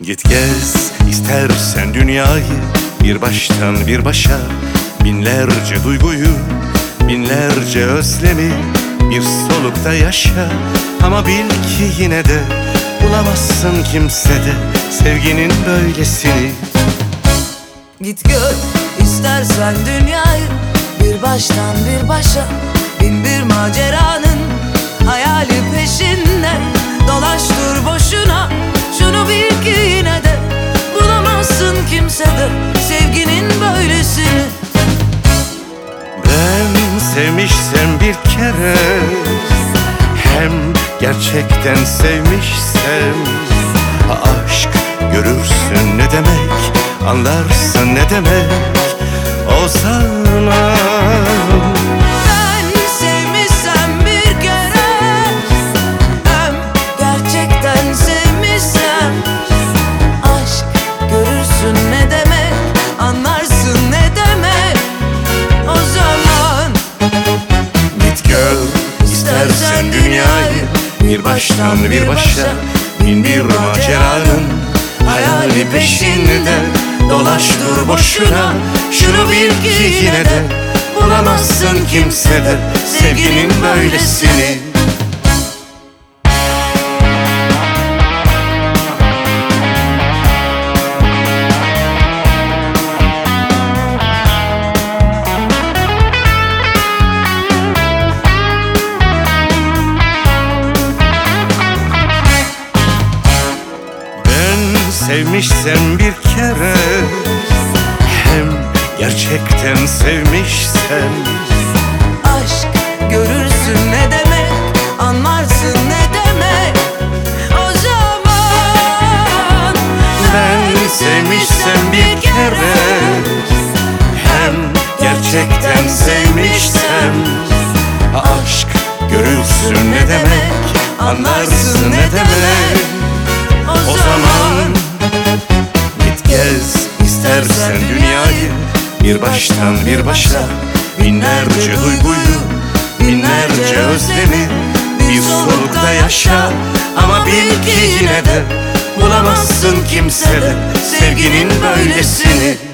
Git gez istersen dünyayı, bir baştan bir başa. Binlerce duyguyu, binlerce özlemi bir solukta yaşa. Ama bil ki yine de bulamazsın kimsede sevginin böylesini. Git gör istersen dünyayı, bir baştan bir başa. Bin bir maceranın hayali peşinde. Dolaş dur boşuna, şunu bil ki yine de bulamazsın kimsede sevginin böylesini. Ben sevmişsem bir kere, hem gerçekten sevmişsem, aşk görürsün ne demek, anlarsın ne demek o zaman. Ben sevmişsem bir kere, hem gerçekten sevmişsem, aşk görürsün ne demek, anlarsın ne demek o zaman. Git gör istersen dünyayı, bir baştan bir başa. Bin bir maceranın hayali peşinde. Dolaş dur boşuna, şunu bil ki yine de bulamazsın kimsede sevginin böylesini. Sevmişsem bir kere, hem gerçekten sevmişsem, aşk görürsün ne demek, anlarsın ne demek o zaman. ben sevmişsem bir kere, hem gerçekten sevmişsem, aşk görürsün ne demek, anlarsın ne demek o zaman. Git gez istersen dünyayı, bir baştan bir başa. Binlerce duyguyu, binlerce özlemi bir solukta yaşa. Ama bil ki yine de bulamazsın kimsede sevginin böylesini.